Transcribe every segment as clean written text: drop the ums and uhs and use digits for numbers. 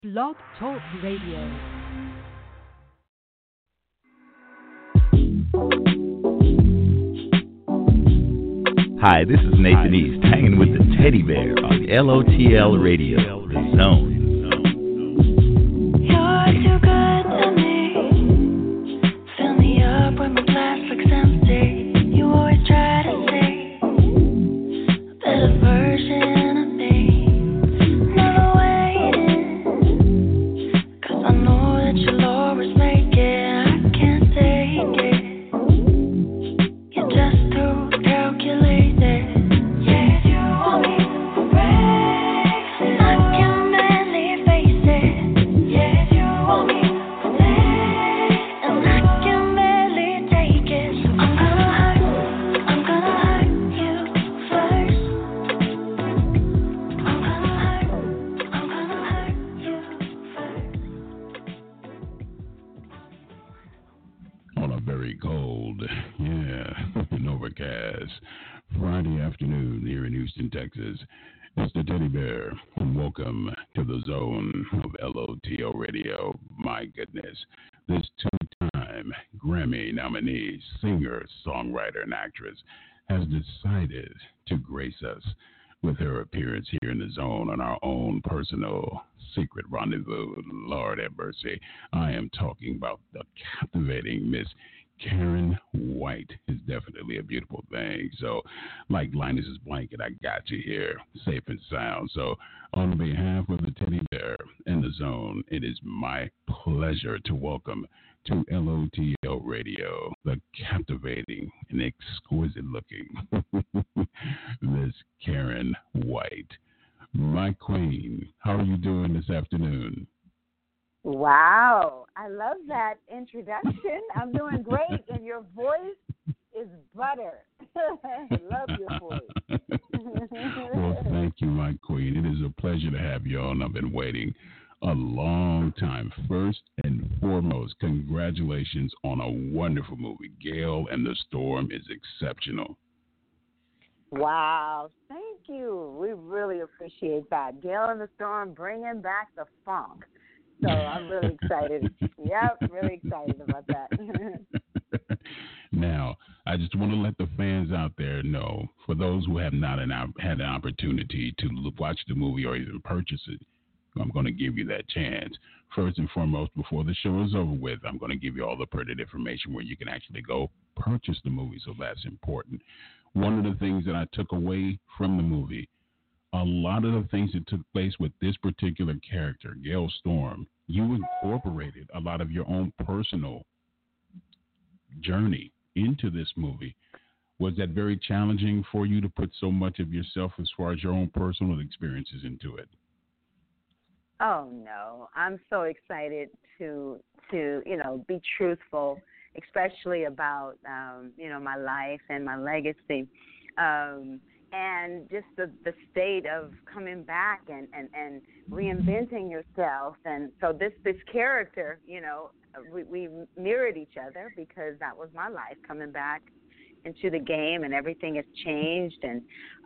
Blog Talk Radio. Hi, this is Nathan East, hanging with the Teddy Bear on LOTL Radio, The Zone. You're too good to me. Fill me up when my glass looks empty. You always try to say a better version of me. Never waiting, 'cause I know that you'll always make it. I can't take it. You're just too calculated. Yeah, you want me to break, I can barely face it. Yeah, you want me to take, and I can barely take it. So I'm gonna hurt you first. I'm gonna hurt you first. On a very cold, and overcast Friday afternoon here in Houston, Texas. It's the Teddy Bear, and welcome to the Zone of LOTL Radio. My goodness, this two-time Grammy nominee, singer, songwriter, and actress has decided to grace us with her appearance here in the Zone on our own personal secret rendezvous. Lord have mercy. I am talking about the captivating Miss Karen White. Is definitely a beautiful thing. So, like Linus's blanket, I got you here, safe and sound. So, on behalf of the Teddy Bear and the Zone, it is my pleasure to welcome to LOTL Radio the captivating and exquisite looking Miss Karen White. My queen, how are you doing this afternoon? Wow, I love that introduction. I'm doing great, and your voice is butter. I love your voice. Well, thank you, my queen. It is a pleasure to have you on. I've been waiting a long time. First and foremost, congratulations on a wonderful movie. Gale and the Storm is exceptional. Wow, thank you. We really appreciate that. Gale and the Storm bringing back the funk. So I'm really excited. Yep, really excited about that. Now, I just want to let the fans out there know, for those who have not had an opportunity to watch the movie or even purchase it, I'm going to give you that chance. First and foremost, before the show is over with, I'm going to give you all the pertinent information where you can actually go purchase the movie, so that's important. One of the things that I took away from the movie, a lot of the things that took place with this particular character, Gale Storm, you incorporated a lot of your own personal journey into this movie. Was that very challenging for you to put so much of yourself as far as your own personal experiences into it? Oh no, I'm so excited to be truthful, especially about my life and my legacy. And just the state of coming back and reinventing yourself. And so this character, we mirrored each other because that was my life, coming back into the game, and everything has changed. And,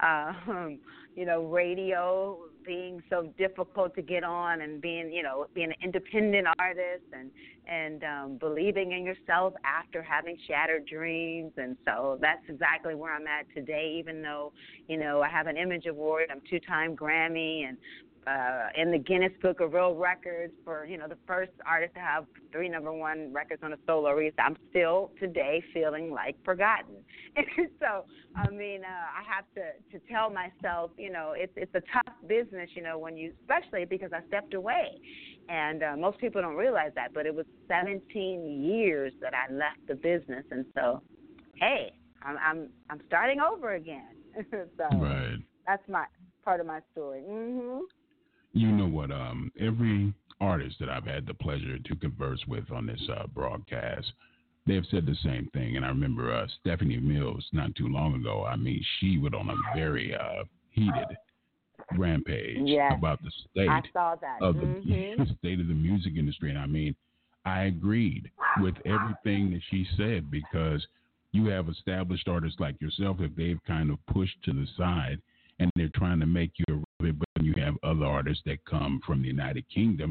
radio being so difficult to get on, and being an independent artist, and believing in yourself after having shattered dreams. And so that's exactly where I'm at today, even though, I have an Image Award. I'm 2-time Grammy, and in the Guinness Book of World Records for, the first artist to have 3 #1 records on a solo release. I'm still today feeling like forgotten. So, I have to tell myself, it's a tough business, especially because I stepped away. And most people don't realize that, but it was 17 years that I left the business. And so, hey, I'm starting over again. So Right. That's my part of my story. Mm-hmm. You know what? Every artist that I've had the pleasure to converse with on this broadcast, they have said the same thing. And I remember Stephanie Mills not too long ago. She went on a very heated rampage about the state I saw that. of the state of the music industry. And I agreed with everything that she said, because you have established artists like yourself, if they've kind of pushed to the side and they're trying to make you irrelevant, but you have other artists that come from the United Kingdom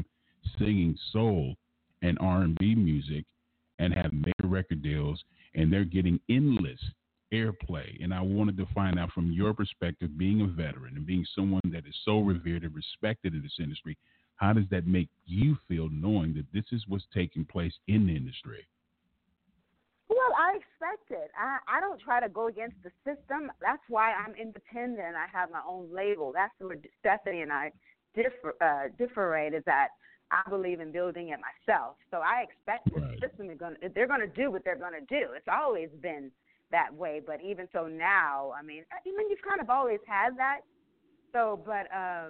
singing soul and R&B music and have major record deals, and they're getting endless airplay. And I wanted to find out from your perspective, being a veteran and being someone that is so revered and respected in this industry, how does that make you feel knowing that this is what's taking place in the industry? Well, I expect it. I don't try to go against the system. That's why I'm independent. I have my own label. That's where Stephanie and I differentiate, is that I believe in building it myself. So I expect the system they're going to do what they're going to do. It's always been that way. But even so now, I mean, you've kind of always had that. So, but,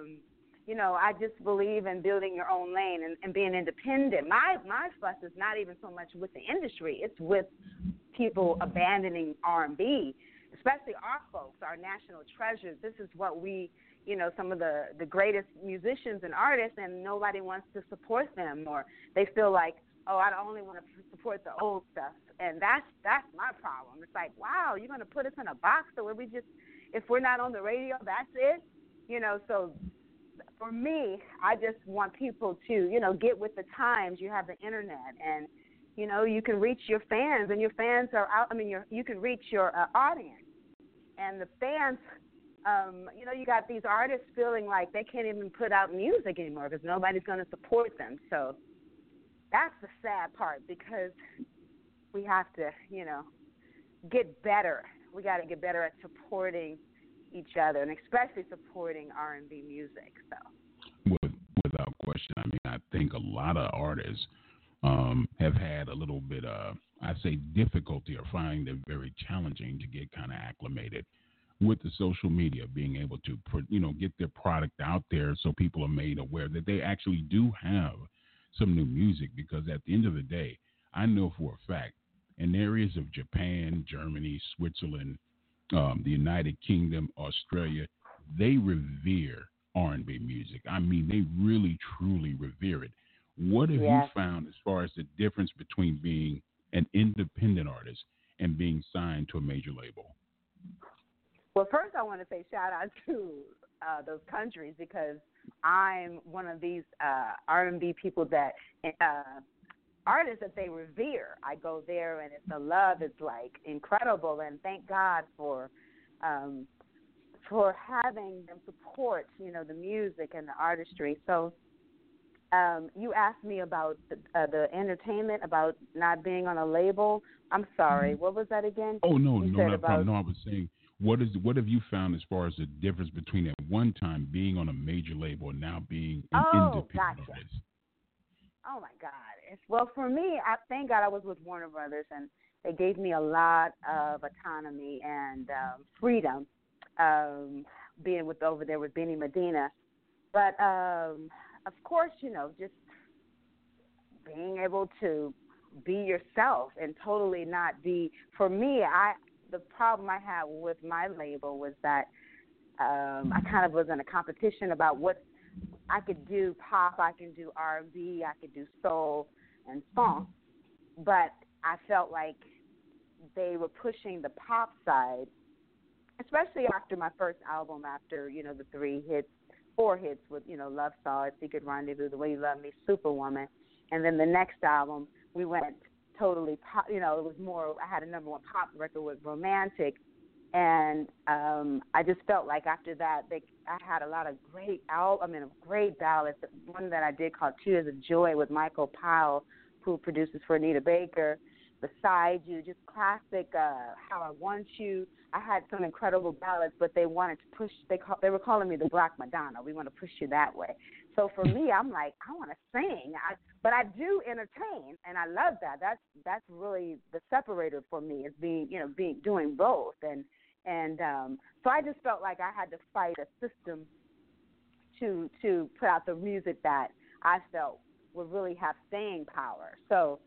I just believe in building your own lane and being independent. My fuss is not even so much with the industry. It's with people abandoning R&B, especially our folks, our national treasures. This is what we, some of the greatest musicians and artists, and nobody wants to support them, or they feel like, oh, I only want to support the old stuff. And that's my problem. It's like, wow, you're going to put us in a box so where if we're not on the radio, that's it? So for me, I just want people to, get with the times. You have the internet, and, you can reach your fans, and your fans are out. I mean, you can reach your audience. And the fans, you got these artists feeling like they can't even put out music anymore because nobody's going to support them. So that's the sad part, because we have to, get better. We got to get better at supporting each other, and especially supporting R&B music. So, without question, I mean, I think a lot of artists have had a little bit of, I say, difficulty, or finding it very challenging to get kind of acclimated with the social media, being able to, get their product out there so people are made aware that they actually do have some new music. Because at the end of the day, I know for a fact, in areas of Japan, Germany, Switzerland, the United Kingdom, Australia, they revere R&B music. I mean, they really, truly revere it. What have you found as far as the difference between being an independent artist and being signed to a major label? Well, first I want to say shout out to those countries, because I'm one of these R&B people that artists that they revere. I go there, and the love is like incredible, and thank God for having them support, the music and the artistry. So you asked me about the entertainment, about not being on a label. I'm sorry, what was that again? Oh, no, not problem. No, I was saying, what have you found as far as the difference between at one time being on a major label and now being an independent artist? Oh, my God. Well, for me, I thank God I was with Warner Brothers, and they gave me a lot of autonomy and freedom, being over there with Benny Medina. But, of course, just being able to be yourself and totally not be – for me, the problem I had with my label was that I kind of was in a competition about what – I could do pop, I can do R&B, I could do soul and funk, but I felt like they were pushing the pop side, especially after my first album, after, the 4 hits with, Love Solid, Secret Rendezvous, The Way You Love Me, Superwoman, and then the next album, we went totally pop, it was more, I had a number 1 pop record with Romantic. And I just felt like after that, I had a lot of great ballads. One that I did called Tears of Joy with Michael Powell, who produces for Anita Baker. Beside You, just classic How I Want You. I had some incredible ballads, but they wanted to push, they were calling me the Black Madonna. We want to push you that way. So for me, I'm like, I want to sing, but I do entertain, and I love that. That's really the separator for me, is doing both. And so I just felt like I had to fight a system to put out the music that I felt would really have staying power. So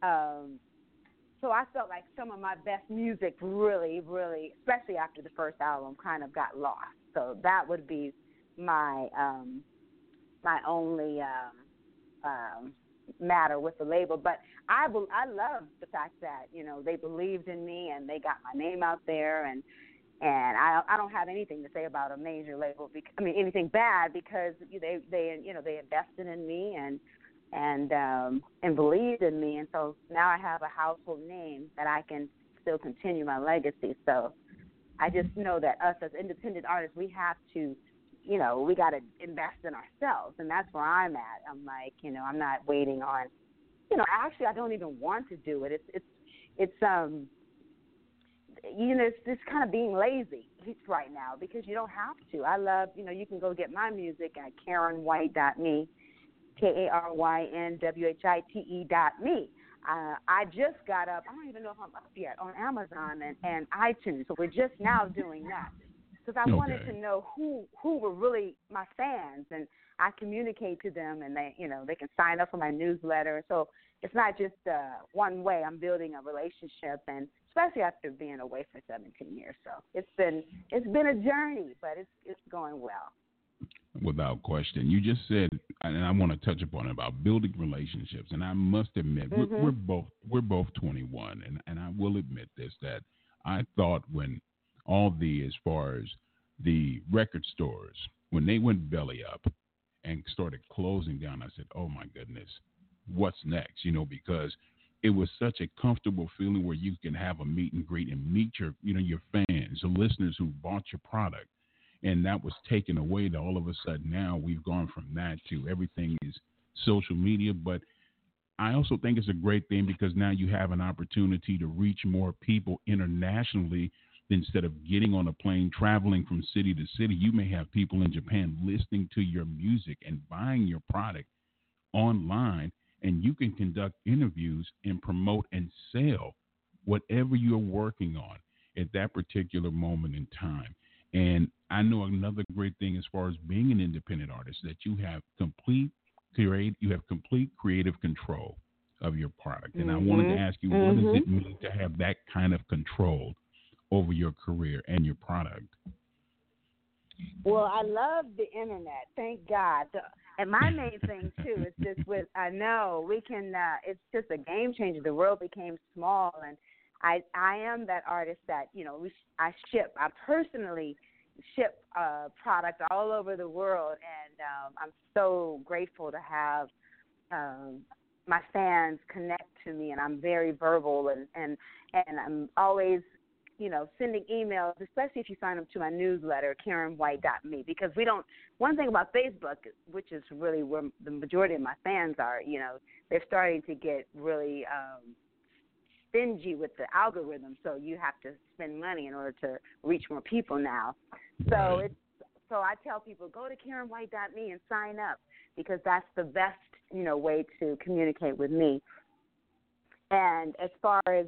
I felt like some of my best music really, really, especially after the first album, kind of got lost. So that would be my my only matter with the label. But I love the fact that, they believed in me and they got my name out there, and I don't have anything to say about a major label, anything bad, because they invested in me, and and believed in me. And so now I have a household name that I can still continue my legacy. So I just know that us as independent artists, we have to, we got to invest in ourselves. And that's where I'm at. I'm like, I'm not waiting on, actually I don't even want to do it. It's it's just kind of being lazy right now because you don't have to. I love, you can go get my music at KarenWhite.me, KarenWhite.me. I just got up. I don't even know if I'm up yet on Amazon and iTunes. So we're just now doing that because I wanted to know who were really my fans, and I communicate to them, and they can sign up for my newsletter. So it's not just one way. I'm building a relationship, and especially after being away for 17 years. So it's been a journey, but it's going well. Without question. You just said, and I want to touch upon it, about building relationships. And I must admit, we're both 21, and I will admit this, that I thought when all as far as the record stores, when they went belly up and started closing down, I said, oh my goodness, what's next? Because it was such a comfortable feeling where you can have a meet and greet and meet your fans, the listeners who bought your product. And that was taken away. To all of a sudden now we've gone from that to everything is social media. But I also think it's a great thing because now you have an opportunity to reach more people internationally. Instead of getting on a plane, traveling from city to city, you may have people in Japan listening to your music and buying your product online, and you can conduct interviews and promote and sell whatever you're working on at that particular moment in time. And I know another great thing as far as being an independent artist, that you have complete creative control of your product. And I wanted to ask you, what does it mean to have that kind of control over your career and your product? Well, I love the internet. Thank God. And my main thing, too, is just I know we can, it's just a game changer. The world became small, and I am that artist that, I personally ship product all over the world, and I'm so grateful to have my fans connect to me, and I'm very verbal, and I'm always, sending emails, especially if you sign up to my newsletter, KarenWhite.me, because one thing about Facebook, which is really where the majority of my fans are, they're starting to get really stingy with the algorithm, so you have to spend money in order to reach more people now. So I tell people, go to KarenWhite.me and sign up, because that's the best, way to communicate with me. And as far as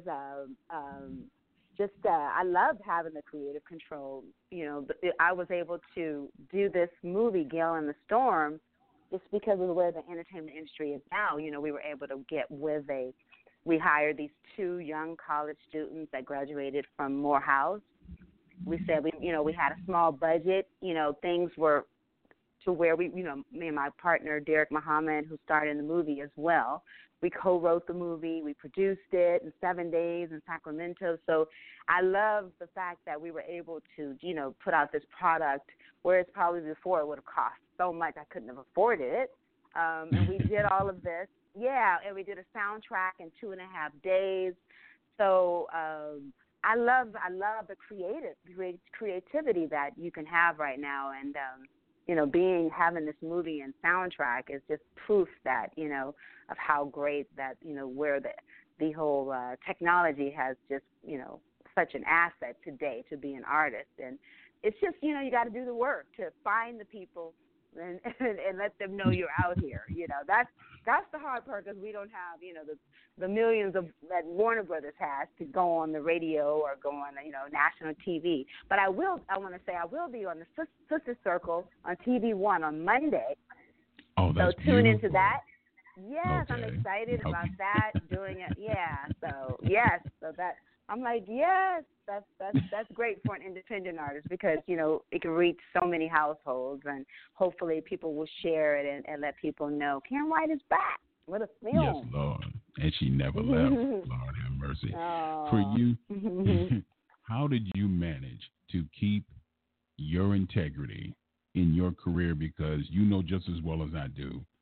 I love having the creative control. I was able to do this movie, Gale in the Storm, just because of where the entertainment industry is now. We were able to we hired these 2 young college students that graduated from Morehouse. We said we had a small budget. Things were to where me and my partner, Derek Muhammad, who starred in the movie as well, we co-wrote the movie. We produced it in 7 days in Sacramento. So I love the fact that we were able to, put out this product, whereas probably before it would have cost so much I couldn't have afforded it. And we did all of this. Yeah, and we did a soundtrack in 2.5 days. So I love the creativity that you can have right now, and having this movie and soundtrack is just proof that of how great that where the whole technology has just such an asset today to be an artist. And it's just you got to do the work to find the people and let them know you're out here. That's the hard part, because we don't have the millions of that Warner Brothers has to go on the radio or go on national TV. But I want to say I will be on the Sister Circle on TV One on Monday. Oh, that's so tune beautiful. into that. Yes, okay. I'm excited about that. Doing it, yeah. So yes, so that I'm like, yes, that's great for an independent artist, because it can reach so many households, and hopefully people will share it and let people know Karen White is back with a film. Yes, Lord, and she never left. Lord have mercy. Oh. For you, how did you manage to keep your integrity in your career? Because just as well as I do,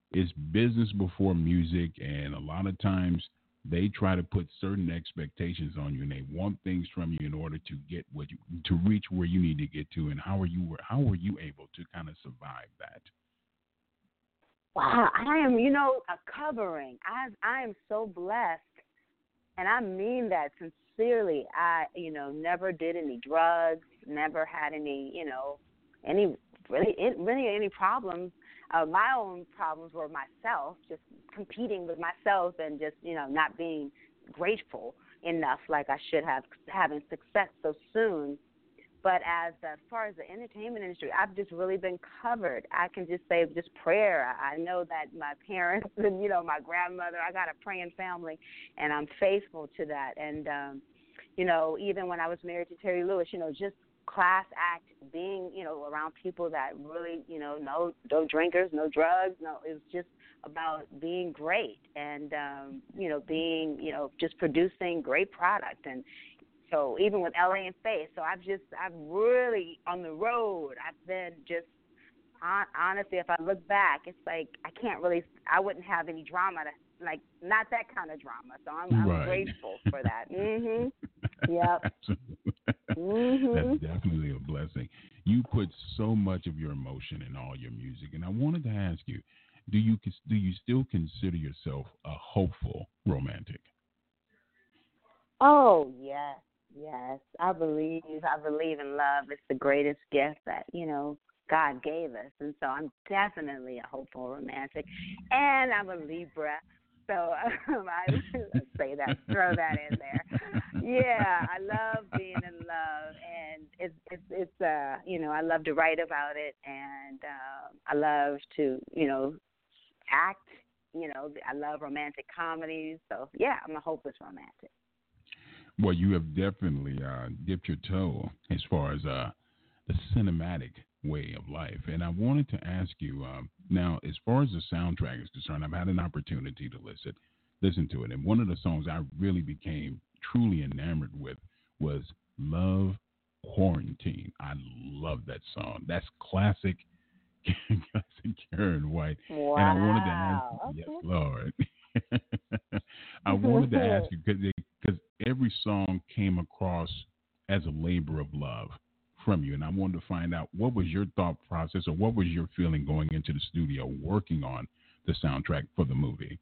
it's business before music, and a lot of times they try to put certain expectations on you, and they want things from you in order to get to reach where you need to get to. And how were you able to kind of survive that? Wow, I am, a covering. I am so blessed, and I mean that sincerely. I, never did any drugs, never had any, any problems. My own problems were myself, just competing with myself and just, not being grateful enough like I should have, having success so soon. But as far as the entertainment industry, I've just really been covered. I can just say just prayer. I know that my parents and, my grandmother, I got a praying family, and I'm faithful to that. And, even when I was married to Terry Lewis, just class act, being, around people that really, no drinkers, no drugs, it was just about being great and, being, just producing great product. And so even with LA and Faith, so I've really, on the road, I've been just, honestly, if I look back, it's like I wouldn't have any drama, not that kind of drama. So I'm right. grateful for that. Yep. That's definitely a blessing. You put so much of your emotion in all your music, and I wanted to ask you, do you still consider yourself a hopeful romantic? Oh, yes. Yes, I believe in love. It's the greatest gift that, God gave us. And so I'm definitely a hopeful romantic. And I'm a Libra. So I say that, throw that in there. Yeah, I love being in love. And it's I love to write about it. And I love to, act. I love romantic comedies. So, yeah, I'm a hopeless romantic. Well, you have definitely dipped your toe as far as the cinematic way of life. And I wanted to ask you, now, as far as the soundtrack is concerned, I've had an opportunity to listen to it. And one of the songs I really became truly enamored with was Love Quarantine. I love that song. That's classic Karen White. Wow. And I wanted to ask you, yes, Lord. I wanted to ask you, because every song came across as a labor of love from you, and I wanted to find out what was your thought process, or what was your feeling going into the studio working on the soundtrack for the movie?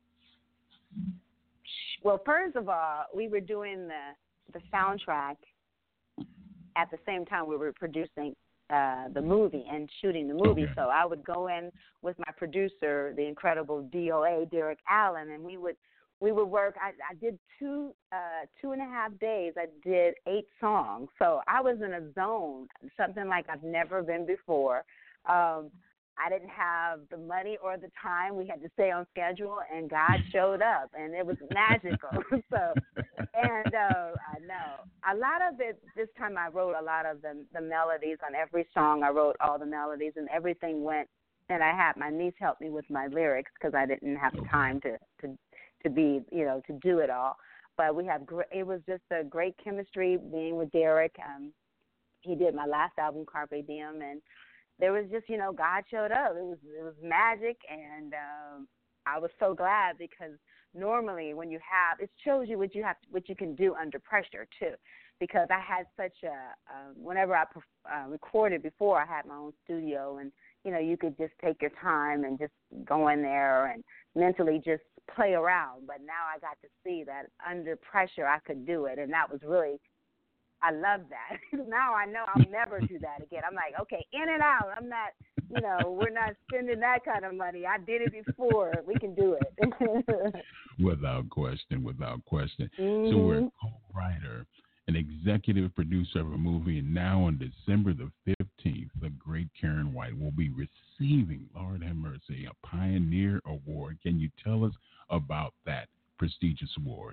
Well, first of all, we were doing the soundtrack at the same time we were producing the movie and shooting the movie. Okay. So I would go in with my producer, the incredible DOA, Derek Allen, and we would work. I did 2.5 days. I did 8 songs. So I was in a zone, something like I've never been before. I didn't have the money or the time. We had to stay on schedule, and God showed up, and it was magical. I know a lot of it. This time I wrote a lot of the melodies on every song. I wrote all the melodies, and everything went. And I had my niece help me with my lyrics because I didn't have time to be, to do it all. But it was just a great chemistry being with Derek. He did my last album, Carpe Diem, and there was just, God showed up. It was magic, and I was so glad because normally when you have, it shows you what you can do under pressure too. Because I had such whenever I recorded before, I had my own studio, and you could just take your time and just go in there and mentally just play around. But now I got to see that under pressure I could do it, and that was really, I love that. Now I know I'll never do that again. I'm like, okay, in and out. I'm not, we're not spending that kind of money. I did it before. We can do it. Without question. Mm-hmm. So we're a co-writer, an executive producer of a movie, and now on December the 15th, the great Karen White will be receiving, Lord have mercy, a Pioneer Award. Can you tell us about that prestigious award?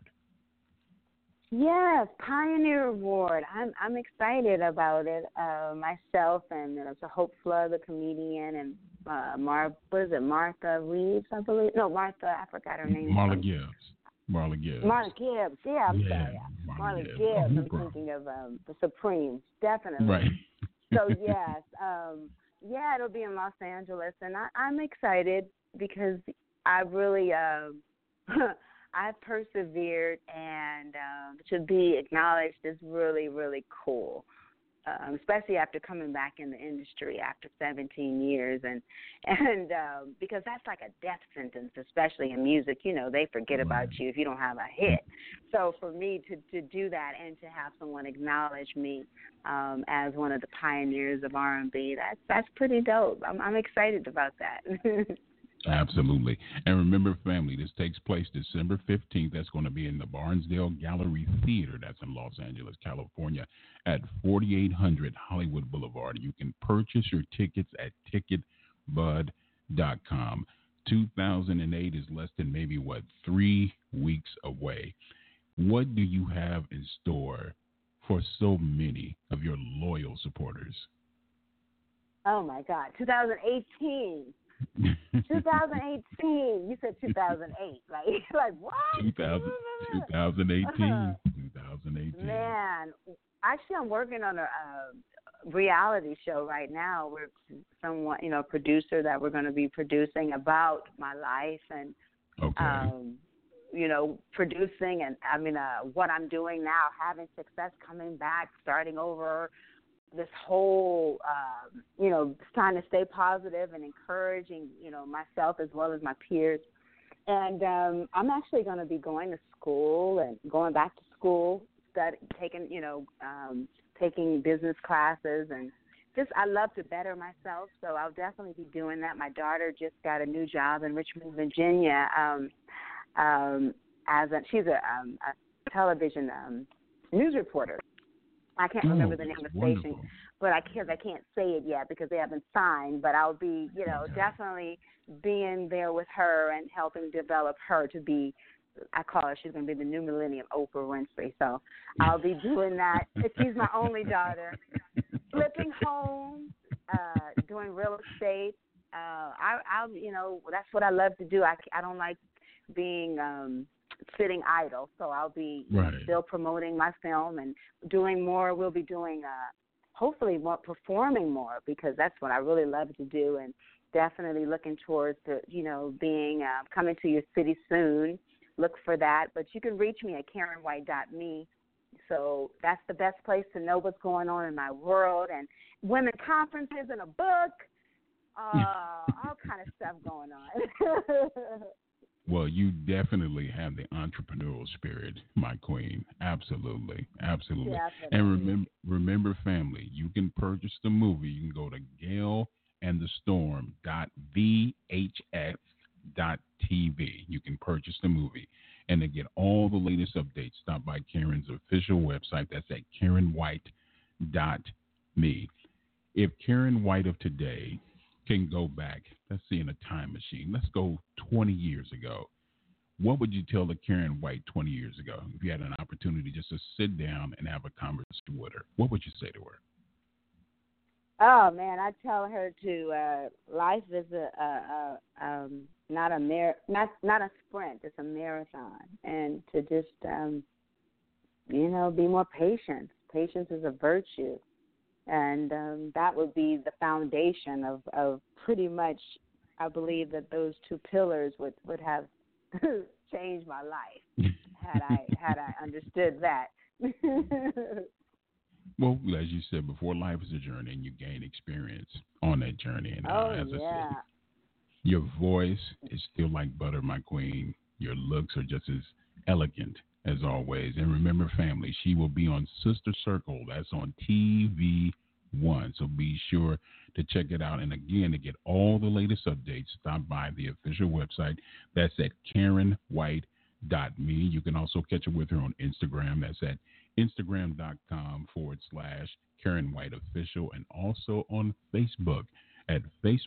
Yes, Pioneer Award. I'm excited about it. Myself and Hope Flood, the comedian, and Martha Reeves, I believe. No, Martha, I forgot her name. Marla Gibbs. Marla Gibbs. Yeah, I'm sorry. Marla Gibbs. I'm thinking of the Supremes, definitely. Right. So yes, it'll be in Los Angeles, and I'm excited because I really I've persevered, and to be acknowledged is really, really cool. Especially after coming back in the industry after 17 years, and because that's like a death sentence, especially in music. You know, they forget about you if you don't have a hit. So for me to do that and to have someone acknowledge me as one of the pioneers of R&B, that's pretty dope. I'm excited about that. Absolutely. And remember, family, this takes place December 15th. That's going to be in the Barnsdale Gallery Theater. That's in Los Angeles, California, at 4800 Hollywood Boulevard. You can purchase your tickets at ticketbud.com. 2008 is less than maybe, 3 weeks away. What do you have in store for so many of your loyal supporters? Oh, my God. 2018. 2018. You said 2008, right? Like what? 2018. 2018. Man, actually, I'm working on a reality show right now. We're someone, producer that we're going to be producing about my life and, producing and what I'm doing now, having success, coming back, starting over. This whole, trying to stay positive and encouraging, myself as well as my peers. And I'm actually going to be going to school and going back to school, taking business classes. And just I love to better myself, so I'll definitely be doing that. My daughter just got a new job in Richmond, Virginia, she's a television news reporter. I can't remember the name of the station, but I can't say it yet because they haven't signed. But I'll be, definitely being there with her and helping develop her to be. I call her. She's going to be the new millennium Oprah Winfrey. So I'll be doing that. She's my only daughter. Flipping homes, doing real estate. I'll, that's what I love to do. I don't like being sitting idle, so I'll be still promoting my film and doing more. We'll be doing hopefully more, performing more, because that's what I really love to do, and definitely looking towards being coming to your city soon. Look for that, but you can reach me at KarenWhite.me. So that's the best place to know what's going on in my world, and women conferences and a book, all kind of stuff going on. Well, you definitely have the entrepreneurial spirit, my queen. Absolutely. Absolutely. Definitely. And remember, family, you can purchase the movie. You can go to galeandstorm.vhx.tv. You can purchase the movie. And to get all the latest updates, stop by Karen's official website. That's at KarenWhite.me. If Karen White of today can go back, let's see, in a time machine, let's go 20 years ago, what would you tell the Karen White 20 years ago if you had an opportunity just to sit down and have a conversation with her? What would you say to her? Oh man, I tell her to life is not a sprint, it's a marathon, and to just be more patient. Patience is a virtue. And that would be the foundation of pretty much, I believe that those two pillars would have changed my life had I understood that. Well, as you said before, life is a journey, and you gain experience on that journey. And as I said, your voice is still like butter, my queen. Your looks are just as elegant as always. And remember, family, she will be on Sister Circle. That's on TV1. So be sure to check it out. And again, to get all the latest updates, stop by the official website. That's at KarenWhite.me. You can also catch up with her on Instagram. That's at Instagram.com/Karen White Official, and also on Facebook at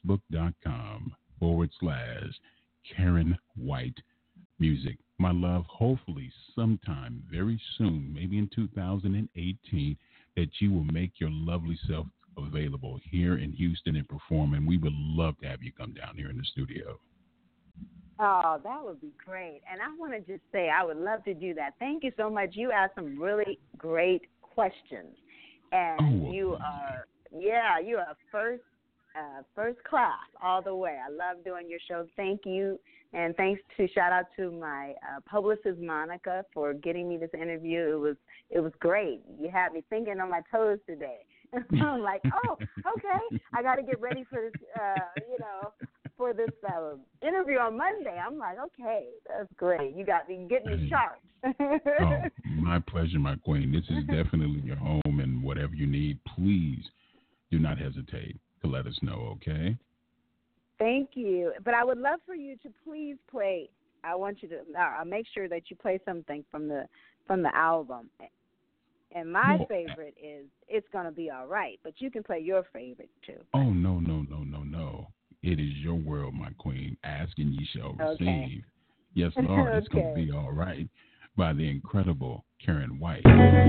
Facebook.com/Karen White Music. My love, hopefully sometime very soon, maybe in 2018, that you will make your lovely self available here in Houston and perform, and we would love to have you come down here in the studio. Oh, that would be great. And I want to just say I would love to do that. Thank you so much. You asked some really great questions. And you are first first class all the way. I love doing your show. Thank you. And shout out to my publicist, Monica, for getting me this interview. It was great. You had me thinking on my toes today. I'm like, oh, okay. I got to get ready for this, for this interview on Monday. I'm like, okay, that's great. You got me getting me sharp. Oh, my pleasure, my queen. This is definitely your home, and whatever you need, please do not hesitate to let us know, okay? Thank you. But I would love for you to please play. I want you to. I'll make sure that you play something from the album. And my favorite is "It's Gonna Be All Right." But you can play your favorite too. Oh no! It is your world, my queen. Ask and ye shall receive. Okay. Yes, Lord. It's gonna be all right. By the incredible Karen White.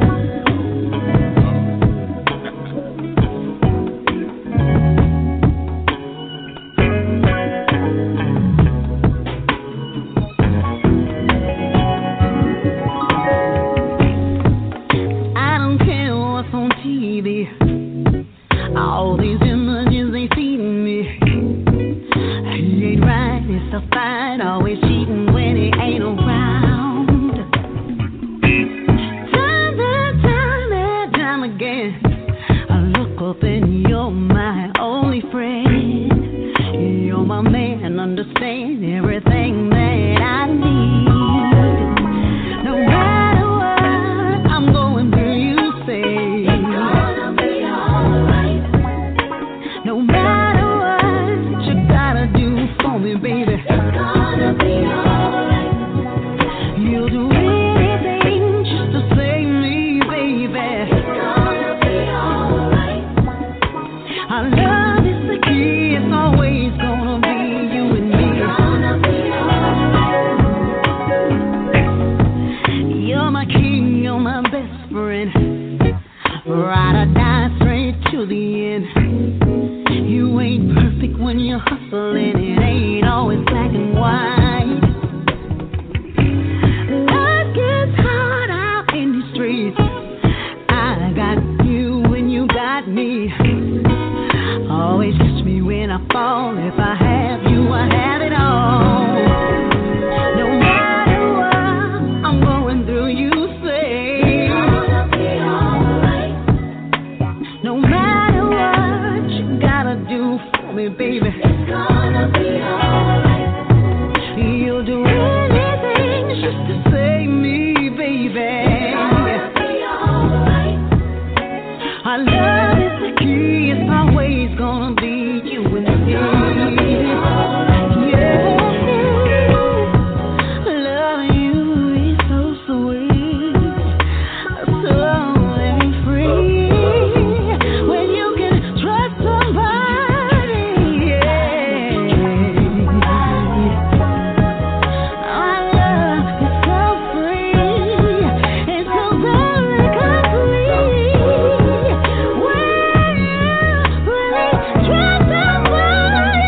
All these images they feeding me. He ain't right, it's a fight, always cheating when he ain't around. Time and time again, I look up and you're my only friend. You're my man, understand everything that I need. No matter what I'm going through, you say no matter what you gotta do for me, baby, it's gonna be alright. You'll do anything just to save me, baby. It's gonna be alright. Our love is the key. It's always gonna be you and me. It's gonna be alright. You're my king, you're my best friend. Ride or die straight to the end. You ain't perfect when you're hustling, it ain't always black and white. Life gets hard out in the streets. I got you and you got me. Always catch me when I fall. If I have you, I have it all. No matter what I'm going through, you say it's gonna be alright. No matter what you gotta do for me, baby, it's gonna be alright. You'll do anything just to save me, baby. It's gonna be alright. Our love is the key. It's always gonna be you and me. Yeah, loving you is so sweet, so let me free. When you can trust somebody, yeah. Our love is so free, it's so very complete. When you really trust somebody,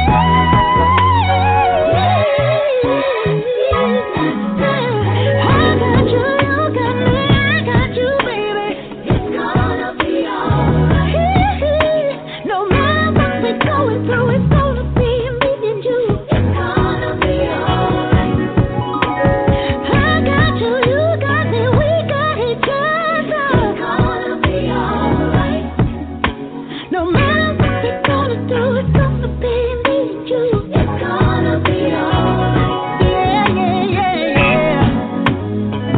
I got you, you got me, I got you, baby. It's gonna be alright. No matter what we're going through, it's gonna be me and you. It's gonna be alright. I got you, you got me, we got each other. It's gonna be alright. No matter what we're gonna do, it's gonna be me and you. It's gonna be alright. Yeah, yeah, yeah, yeah.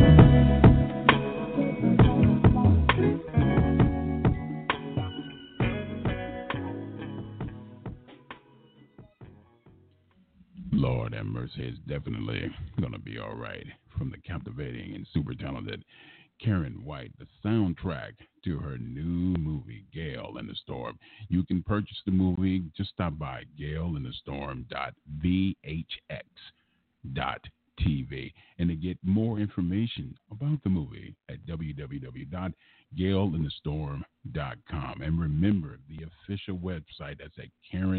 Lord have mercy, it's definitely gonna be all right. From the captivating and super talented Karen White, the soundtrack to her new movie, Gale in the Storm. You can purchase the movie. Just stop by galeinthestorm.vhx.tv and to get more information about the movie at www.galeinthestorm.com. And remember, the official website, that's at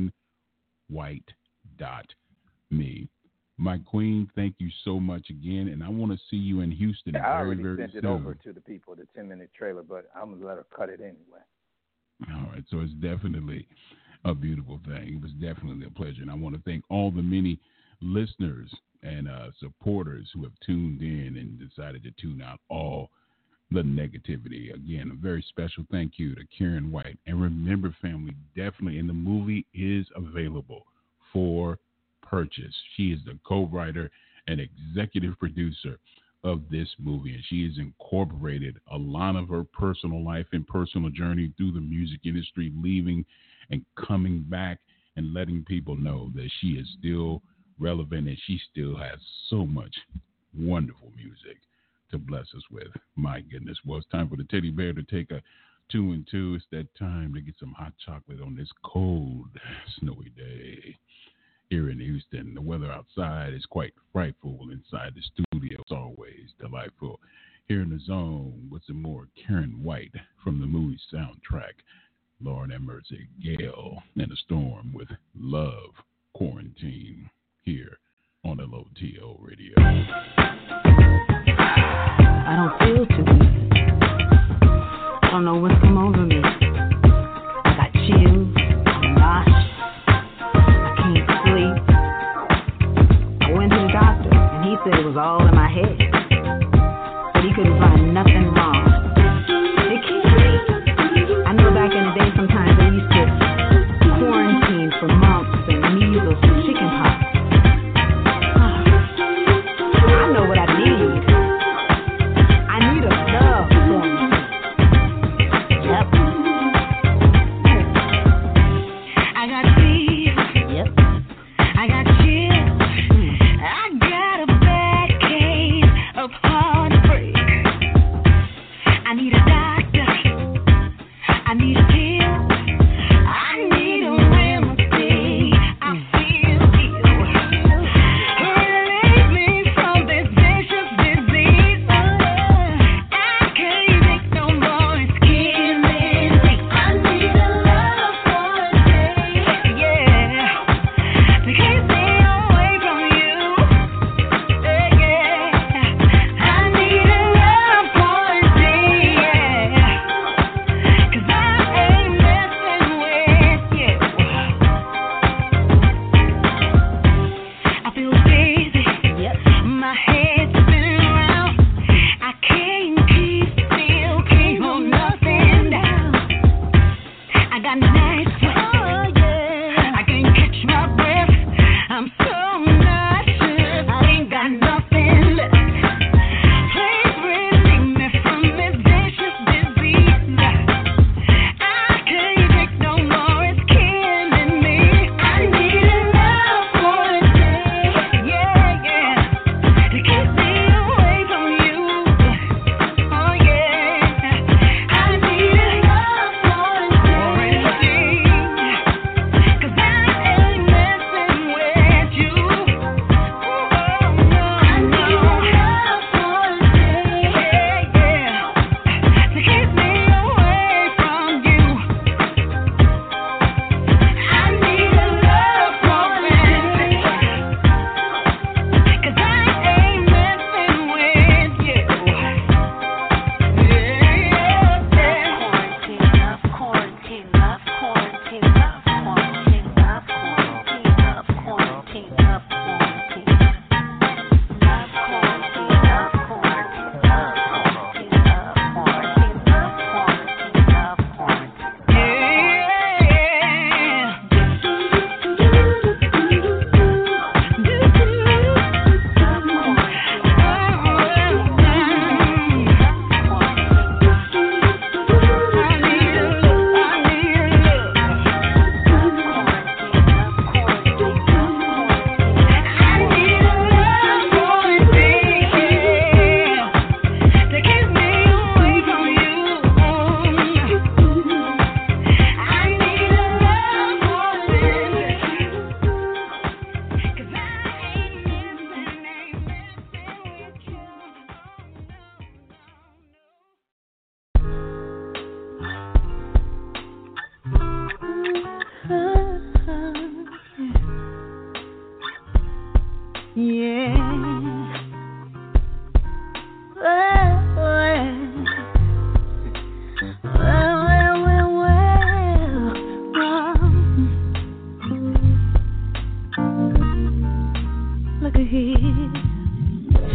KarenWhite.me. My queen, thank you so much again, and I want to see you in Houston I very, already very sent soon. it over to the people, the 10-minute trailer, but I'm going to let her cut it anyway. All right, so it's definitely a beautiful thing. It was definitely a pleasure. And I want to thank all the many listeners and supporters who have tuned in and decided to tune out all the negativity. Again, a very special thank you to Karen White. And remember, family, definitely, and the movie is available for purchase. She is the co-writer and executive producer of this movie, and she has incorporated a lot of her personal life and personal journey through the music industry, leaving and coming back and letting people know that she is still relevant and she still has so much wonderful music to bless us with. My goodness. Well, it's time for the teddy bear to take a 2 and 2. It's that time to get some hot chocolate on this cold, snowy day here in Houston. The weather outside is quite frightful. Inside the studio, it's always delightful. Here in the zone with some more Karen White from the movie soundtrack, Lord have mercy, Gale and the Storm with Love Quarantine here on LOTL Radio. I don't feel too good. I don't know what's come over me. I got chills, I'm nauseous, I can't sleep. I went to the doctor and he said it was all in my head, but he couldn't find nothing wrong. It can't be. I know back in the day sometimes they used to quarantine for mumps and measles and chickenpox. I know what I need. I need a love quarantine. Yep. I got fever. Yep. I got chills. I got a bad case of heartbreak.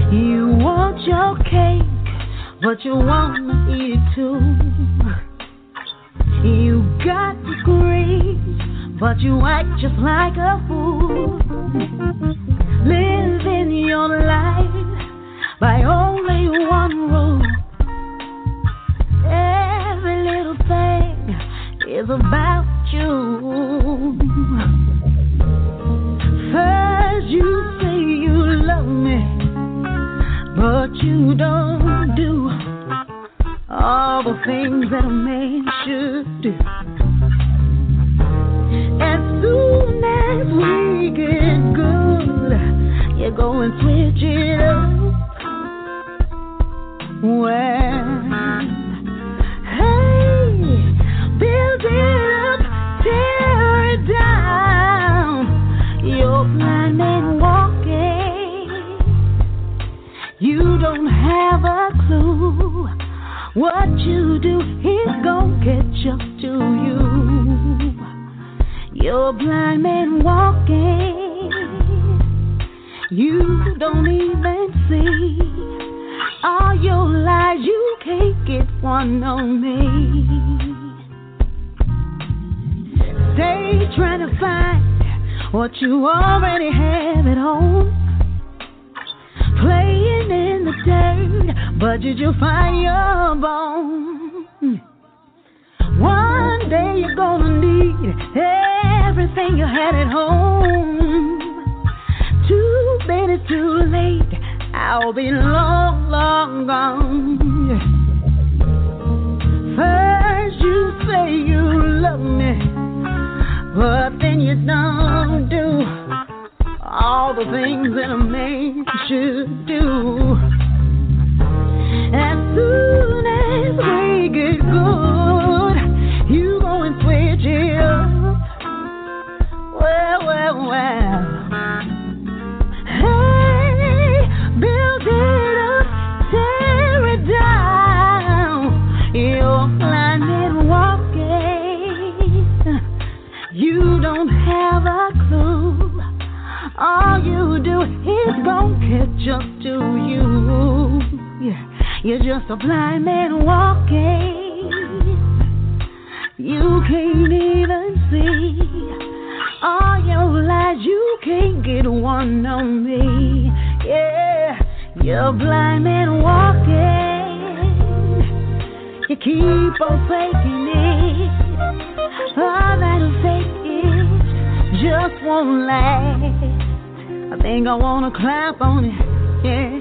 You want your cake, but you wanna eat it too. You got degrees, but you act just like a fool. Living your life by only one rule. Every little thing is about you. First you say you love me, but you don't do all the things that a man should do. As soon as we get good, you go and switch it up. Well, hey, build it up, tear it down. You're blind man walking. You don't have a clue. What you do is gon' catch up to you. You're blind man walking. You don't even see. All your lies, you can't get one on me. Stay trying to find what you already have at home. Playing in the dirt, but did you find your bone? One day you're gonna need everything you had at home. Too bad it's too late, I'll be long, long gone. First you say you love me, but then you don't do all the things that a man should do. As soon as we get good, you go and switch it up. Well, well, well. Hey, build it up, tear it down. You're blind and walking. You don't have a clue. All you do is gon' catch up to you. Yeah, you're just a blind man walking. You can't even see. All your lies, you can't get one on me. Yeah, you're a blind man walking. You keep on faking it. All that fake it just won't last. I think I wanna clap on it, yeah.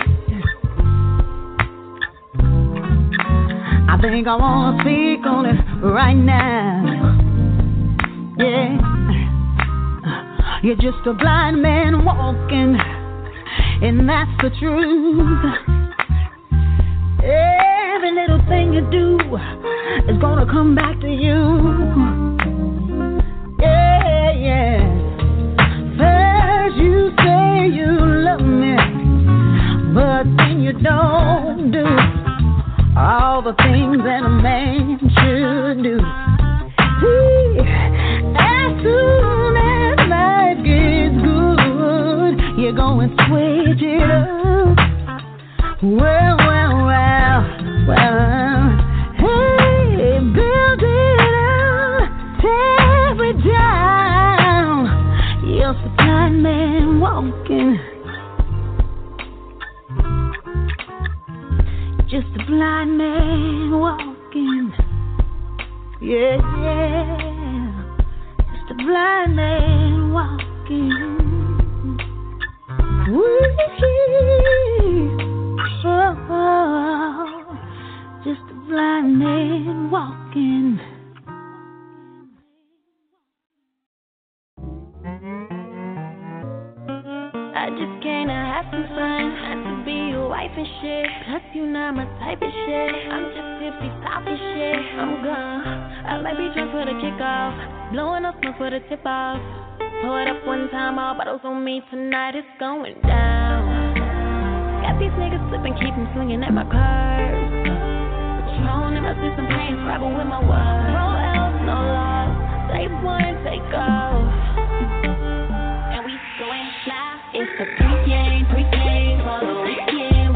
I think I wanna speak on it right now, yeah. You're just a blind man walking, and that's the truth. Every little thing you do is gonna come back to you, yeah, yeah. First you say you love me, but then you don't do all the things that a man should do. As soon as life gets good, you go and switch it up. Well, well, well, well. Hey, build it up, tear it down. You're the blind man walking. Just a blind man walking. Yeah, yeah. Just a blind man walking. Woo-hee. Oh, oh. Just a blind man walking. I just came to have some fun, not to be your wife and shit. Plus you not my type of shit. I'm just tipsy, top and shit. I'm gone. I might be drunk for the kickoff, blowing up smoke for the tip off. Pour it up one time, all bottles on me tonight. It's going down. Got these niggas slipping, keep them swinging at my curves. Patron in my system, playing Scrabble with my words. No else, no loss. Take one, take off. And we going fly. It's a pregame for the weekend.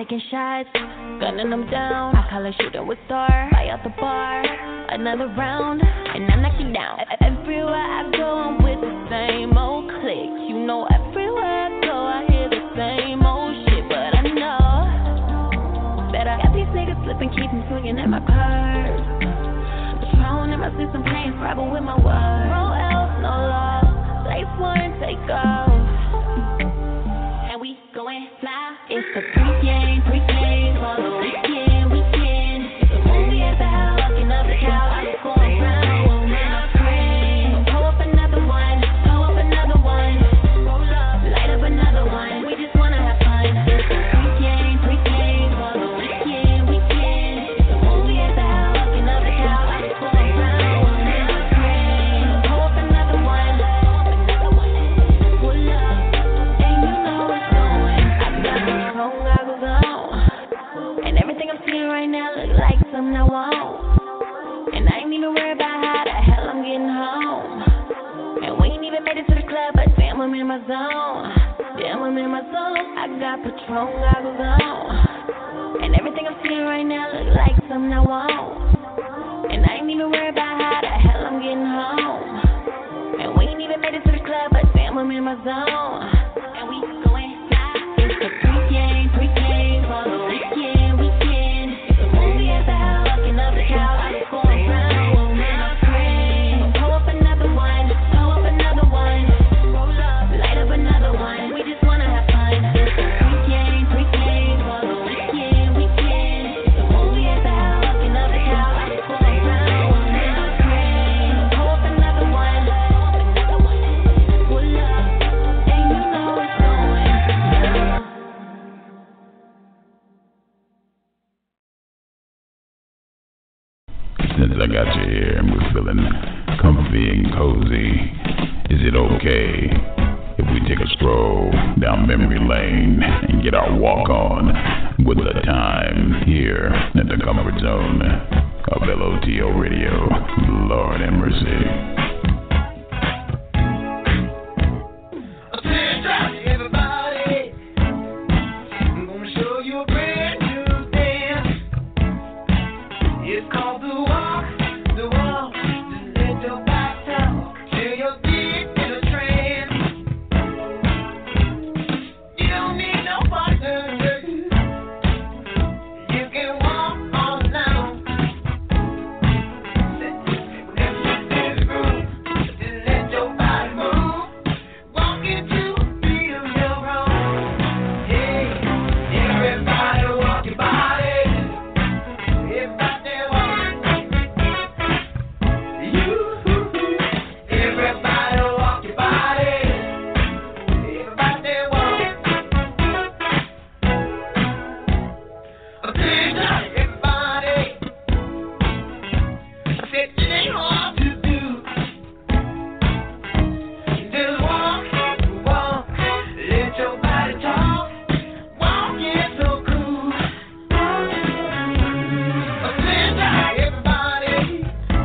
taking shots, gunning them down. I call it shooting with Thor. Fly out the bar, another round, and I knock you down. Everywhere I go, I'm with the same old clique. You know, everywhere I go, I hear the same old shit. But I know that I got these niggas slipping, keep them swinging at my curves. Patron in my system, playing Scrabble with my words. No else, no love. Place one, take off. And we going fly. It's a pregame for the weekend. It's a movie at the house, fucking up the couch. I'm going round with my friends. Pull up another one, roll up, light up another one. We just wanna have fun. It's a pregame for the weekend. It's a movie at the house, fucking up the couch. I'm going round with my friends. Pull up another one, pull up, and you know what's going. I got the phone goggles on, and everything I'm seeing right now look like something I want. And I ain't even worried about how the hell I'm getting home. And we ain't even made it to the club, but damn, I'm in my zone. I got Patron goggles on, and everything I'm seeing right now look like something I want. And I ain't even worried about how the hell I'm getting home. And we ain't even made it to the club, but damn, I'm in my zone. And we going fly. It's a pregame for the weekend. It's a movie at the house, fucking up the couch. I'm going round with my friends. Pull up another one, roll up, light up another one. We just wanna have fun. It's a pregame for the weekend. It's a movie at the house, fucking up the couch. I'm going round with my friends. Pull up another one, pull up, and you know what's going down. Since I got you here and we're feeling comfy and cozy, is it okay if we take a stroll down memory lane and get our walk on with the time here at the comfort zone of LOTL Radio? Lord have mercy. Everybody, I'm gonna show you a brand new dance. It's called the walk. Just let your back talk till you're deep in a trance. You don't need no partner. You can walk on now. This groove. Just let your body move. Walk into a beat of your own. Hey, everybody walk your body. Everybody walk. Everybody walk your body. Everybody walk. Everybody. I said it ain't hard to do. Just walk, let your body talk. Walk it so cool. Everybody.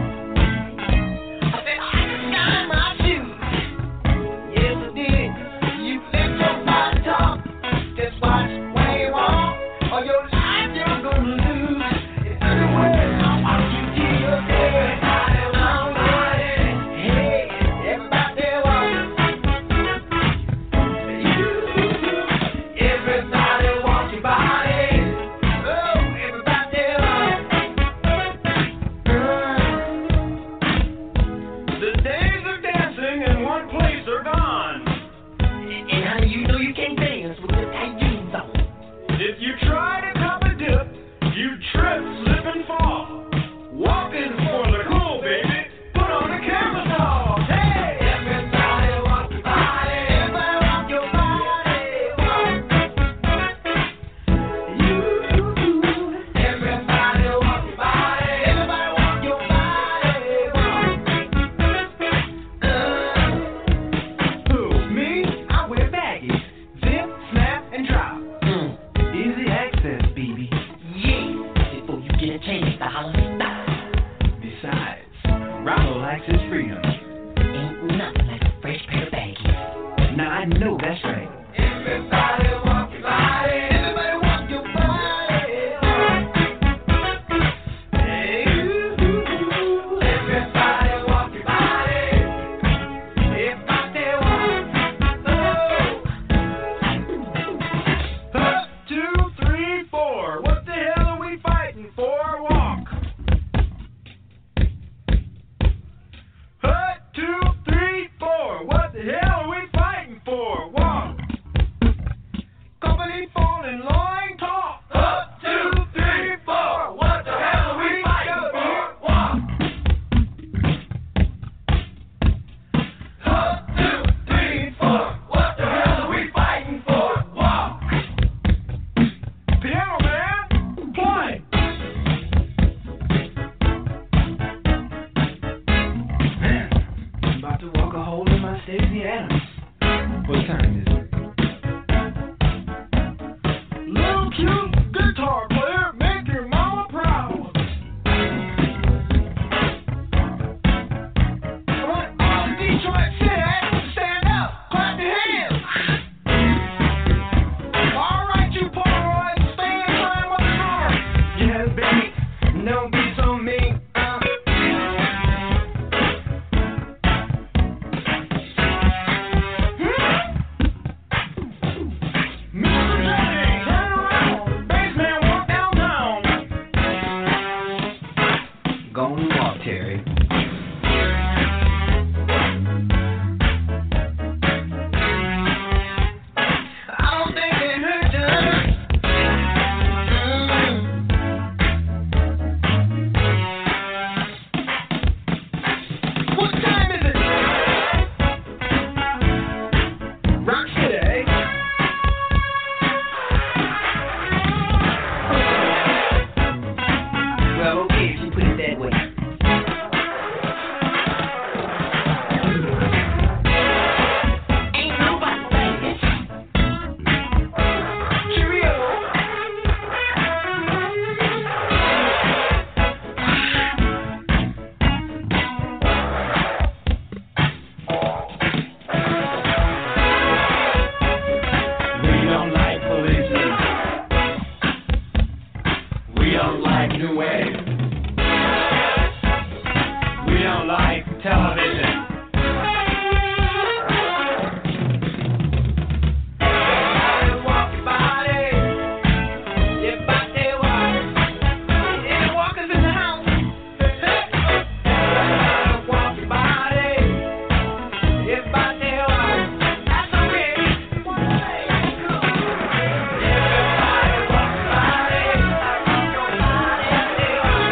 I said I just got my shoes. Yes, I did. You let your body talk. Just watch where you walk, or your life you're gonna lose. It's I want you to everybody walk. Hey, everybody walk. Everybody walk your body. Oh, everybody walk. The days of dancing in one place are gone. And how do you know you can't dance with the tight jeans on? If you try to come a dip, you trip, slip, and fall. Walking for the cool, baby. Put on a camera doll. Hey! Everybody walk your body. Everybody walk your body. Everybody walk your body. Everybody walk your body. Who? Me? I wear baggies. Zip, snap, and drop. Easy access, baby. Yeah. Before you get a chance to holler style. Besides, Rollo likes his freedom. Ain't nothing like a fresh pair of baggies. Now I know that's right. Everybody walk your body. Everybody walk your body. What time is it? Little cute guitar player, make your mama proud. I want all the Detroit City to stand up, clap your hands. All right, you Polaroids, stand trying what's wrong. Yeah, baby, don't be so mean. Mr. Johnny, turn around. Bassman walk downtown. Go on and walk, Terry. I don't think it hurt you. What time is it? Rock City, eh? Well, okay, if you put it that way. Ain't nobody like it. Cheerio. We don't like policemen. We don't like new wave. We don't like television. Walk your body. Your body walk. Any walkers in the house? Walk your body. Your body walk. That's so great. Everybody walk your body. Your body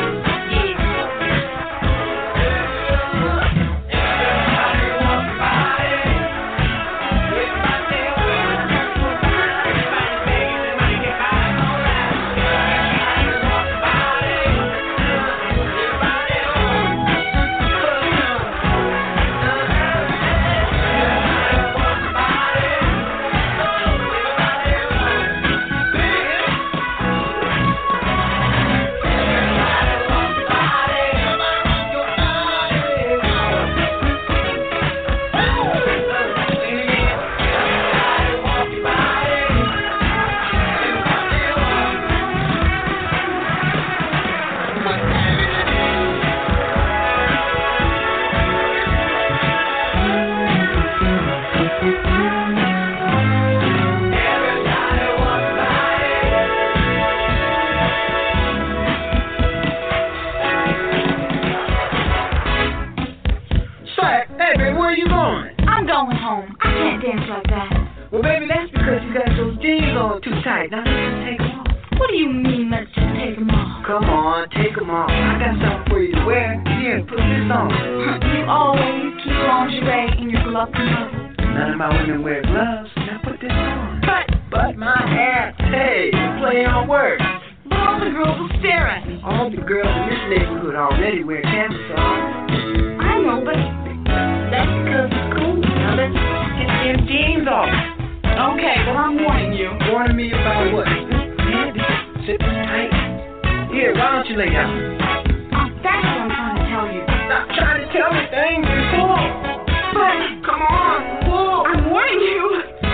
Well, baby, that's because you got those jeans on too tight. Now let's just take them off. What do you mean, let's just take them off? Come on, take them off. I got something for you to wear. Here, put this on. You always keep lingerie in your glove compartment. None of my women wear gloves. Now put this on. But my hair, hey, play on words. But all the girls will stare at me. All the girls in this neighborhood already wear camisole. I know, but that's because it's cool. Now let's get them jeans off. Okay, well, I'm warning you. Warning me about what? Yeah, this zip is tight. Here, why don't you lay down? Oh, that's what I'm trying to tell you. Stop trying to tell me things before. But Come on, pull. I'm warning you.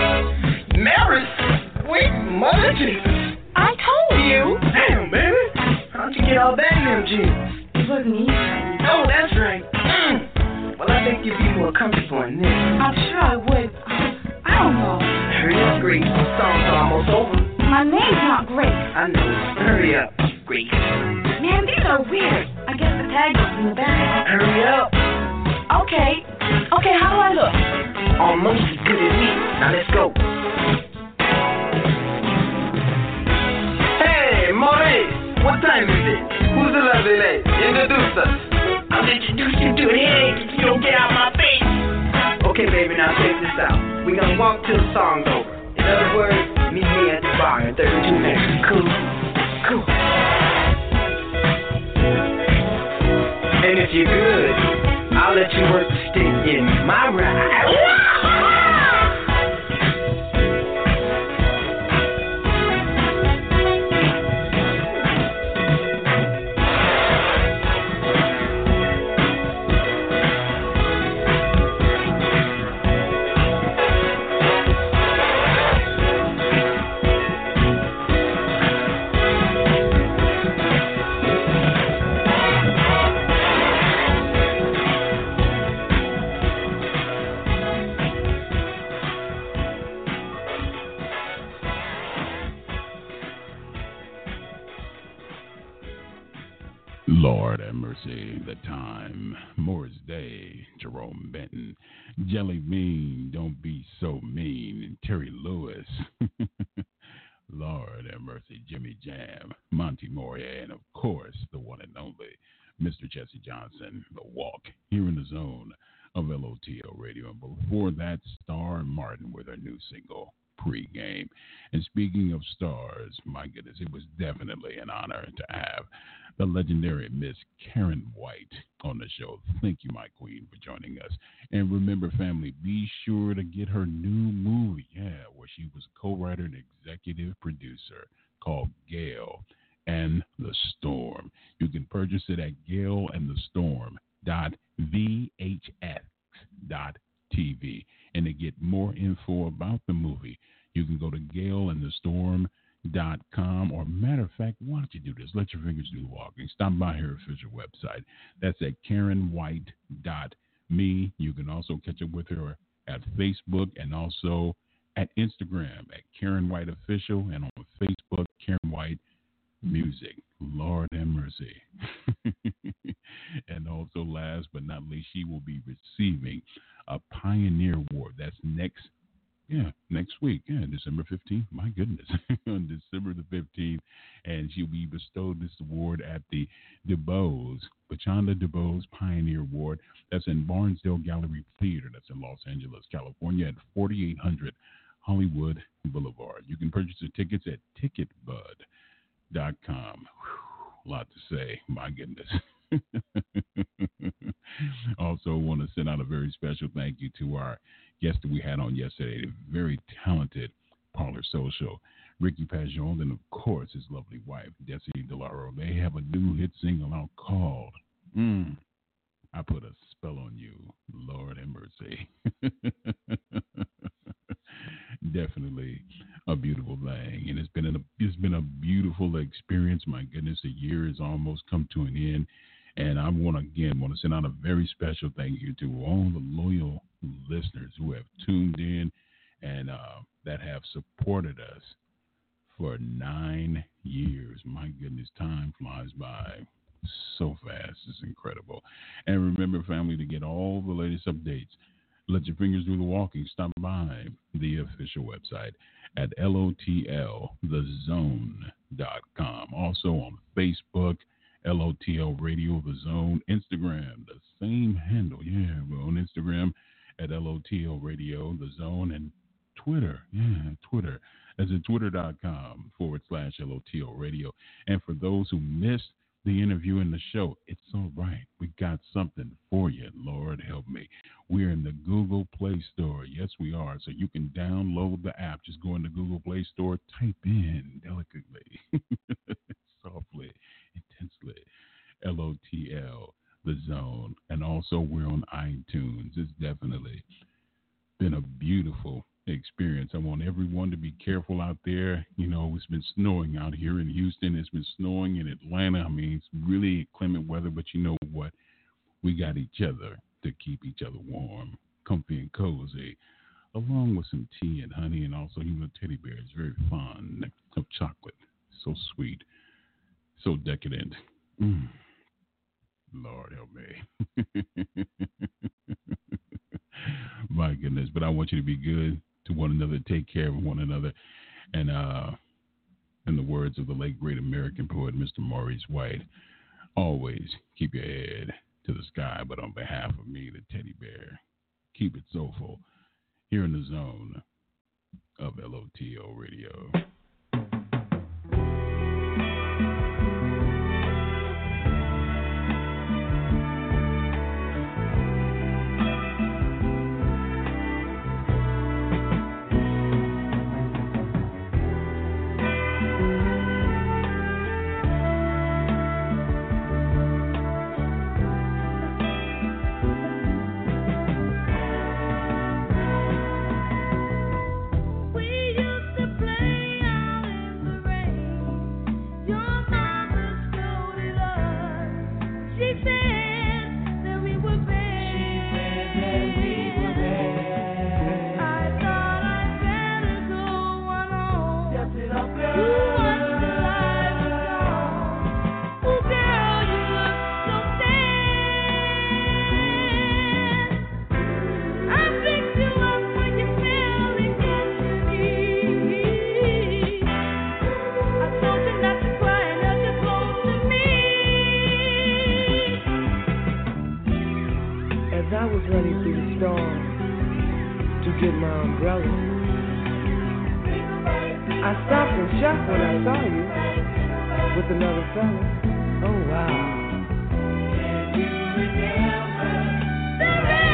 Maris, sweet mother Jesus. I told you. Damn, baby. How'd you get all that in them jeans? It wasn't easy. Oh, that's right. Well, I think you'd be more comfortable in this. I'm sure I would. I don't know. Hurry up, Grace. The song's almost over. My name's not Grace. I know. Hurry up, Grace. Man, these are weird. I guess the tag is in the back. Hurry up. Okay. Okay, how do I look? Almost as good as me. Now let's go. Hey, Maurice. What time is it? Who's the lovely lady? Introduce us. I'll introduce you to the headache if you don't get out of my face. Okay, baby, now check this out. We're gonna walk till the song's over. In other words, meet me at the bar in 32 minutes. Cool? Cool. And if you're good, I'll let you work the stick in my ride. Lord have mercy, the time, Morris Day, Jerome Benton, Jelly Bean, Don't Be So Mean, Terry Lewis, Lord have mercy, Jimmy Jam, Monty Moria, and of course, the one and only Mr. Jesse Johnson, The Walk, here in the zone of LOTL Radio. And before that, Star Martin with her new single, Pre-Game. And speaking of stars, my goodness, it was definitely an honor to have the legendary Miss Karen White on the show. Thank you, my queen, for joining us. And remember, family, be sure to get her new movie, where she was co-writer and executive producer, called Gale and the Storm. You can purchase it at galeandthestorm.vhx.tv. And to get more info about the movie, you can go to galeandthestorm.com, or matter of fact, why don't you do this? Let your fingers do the walking. Stop by her official website. That's at KarenWhite.me. You can also catch up with her at Facebook and also at Instagram at Karen White Official, and on Facebook, Karen White Music. Lord have mercy. And also, last but not least, she will be receiving a Pioneer Award. That's next week, December 15th. My goodness, on December the 15th, and she'll be bestowed this award at the DuBose, Bachanda DuBose Pioneer Award. That's in Barnesdale Gallery Theater. That's in Los Angeles, California, at 4800 Hollywood Boulevard. You can purchase the tickets at ticketbud.com. A lot to say, my goodness. Also, want to send out a very special thank you to our guest that we had on yesterday, the very talented Parlor Social, Ricky Pajon, and of course his lovely wife, Desi DeLauro. They have a new hit single out called I Put a Spell on You. Lord have mercy. Definitely a beautiful thing, and it's been a beautiful experience. My goodness, the year has almost come to an end, and I want to send out a very special thank you to all the loyal listeners who have tuned in and that have supported us for 9 years. My goodness, time flies by so fast. It's incredible. And remember, family, to get all the latest updates, let your fingers do the walking. Stop by the official website at LOTLthezone.com. Also on Facebook, LOTL Radio The Zone. Instagram, the same handle. Yeah, we're on Instagram at LOTL Radio The Zone. And Twitter. Yeah, Twitter. That's at twitter.com/LOTL Radio. And for those who missed the interview in the show, it's all right. We got something for you. Lord help me. We're in the Google Play Store. Yes, we are. So you can download the app. Just go in the Google Play Store, type in delicately, softly, intensely, LOTL, The Zone. And also we're on iTunes. It's definitely been a beautiful experience. I want everyone to be careful out there. You know, it's been snowing out here in Houston. It's been snowing in Atlanta. I mean, it's really inclement weather, but you know what? We got each other to keep each other warm, comfy and cozy, along with some tea and honey, and also, you know, teddy bear is very fond of chocolate. So sweet, so decadent. Lord help me. My goodness. But I want you to be good to one another, take care of one another, and in the words of the late great American poet Mr. Maurice White, always keep your head to the sky. But on behalf of me, the teddy bear, keep it soulful here in the zone of LOTL Radio. We used to play sorry. I stopped in shock when I saw you with another fella. Oh wow. Can you remember the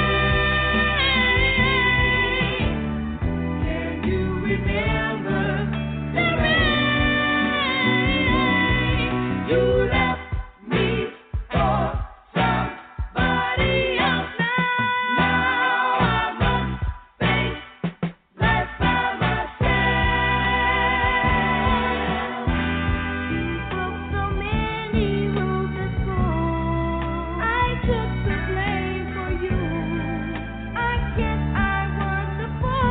rain? Can you remember the rain? You left me for somebody else. Now I must face life by myself. You broke so many rules at school. I took the blame for you. I guess I was the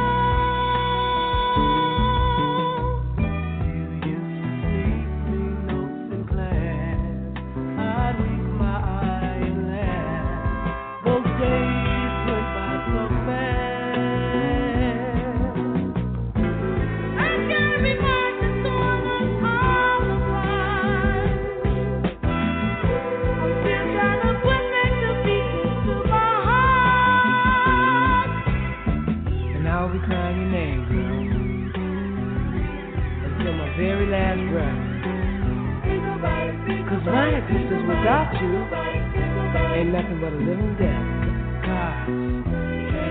fool. You used to leave me notes in class. I'd wink my eye and laugh. Those days went by so fast. I carry marks on us all the while. I'm still trying to put back the pieces to my heart. And I'll be crying your name, girl, until my very last breath. 'Cause my existence without you ain't nothing but a living death. God.